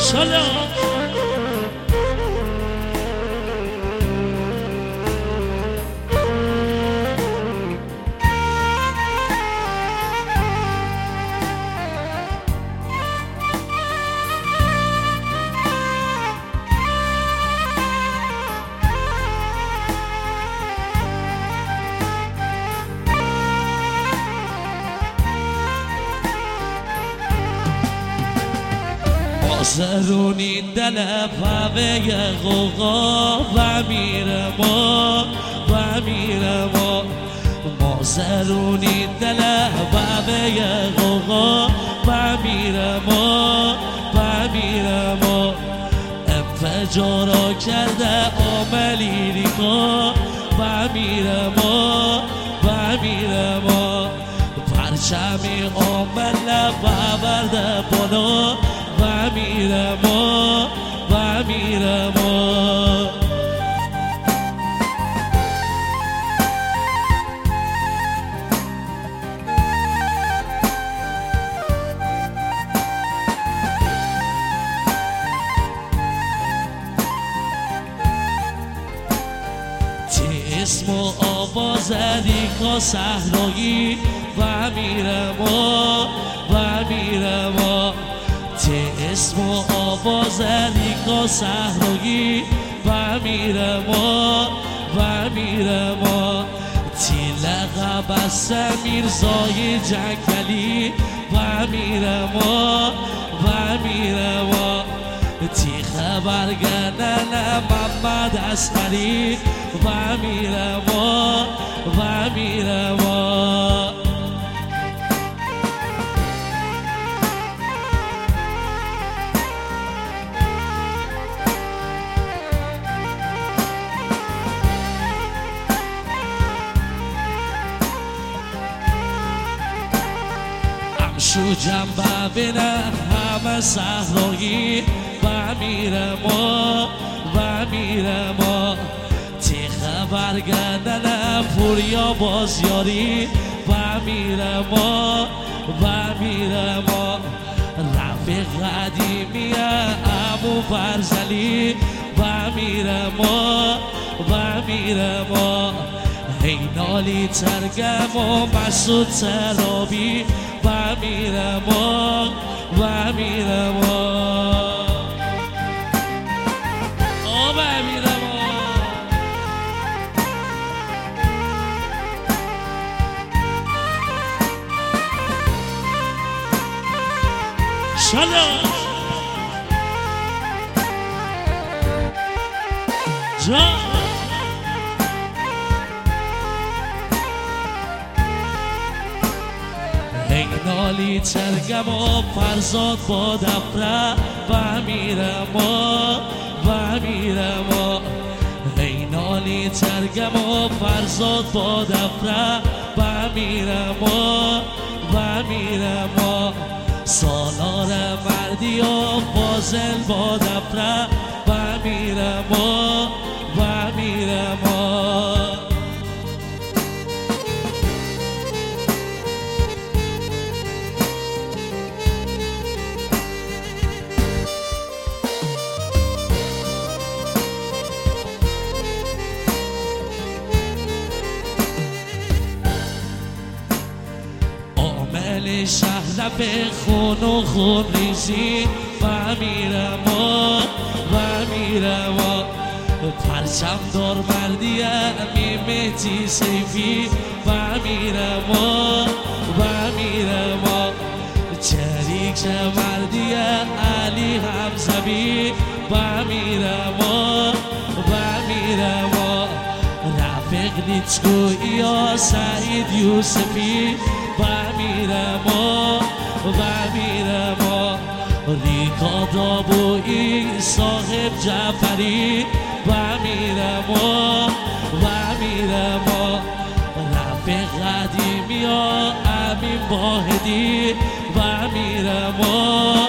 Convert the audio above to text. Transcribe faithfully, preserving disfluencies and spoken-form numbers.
سلام زرونی دل پاوه غوغا و میره ما و میره ما ما زرونی دل پاوه غوغا و میره ما و میره ما انفجارا کرده عاملی ریکا و میره ما و میره ما پرچمی عامل و برده بالا و میره ما و میره ما تی اسم و آواز ریکا صحرایی و میره ما و میره ما تی اسم و آواز ریکا صحرایی و میره ما و میره ما تی لقب از میرزای جنگلی و میره ما و میره ما تی خبر گردن محمد عسکری و میره ما و میره ما شو جنبه بینه همه صحرایی و میره ما و میره ما تی خبر گردن پوریا بازیاری و میره ما و میره ما رفیق قدیمی ابو فرزلی و میره ما و میره ما هینالی ترگم و مسعود ترابی و میره ما و میره ما و میره ما سلام جان هینالی ترگم و فرزاد با دفره و میره ما و میره ما هینالی ترگم و فرزاد با دفره و میره ما و میره ما سالار مردی و فاضل با دفره و میره ما و میره ما شهر به خون و خون ریزی و میره ما و میره ما پرچم دار مردی امی مهدی سیفی و میره ما و میره ما چریک مردی علی حمزوی و میره ما و میره ما رفیق نیچگویی یا سعید یوسفی و میره ما و میره ما ریکا دابویی صاحب جعفری و میره ما و میره ما رفیق قدیمی یا امین واحدی و میره ما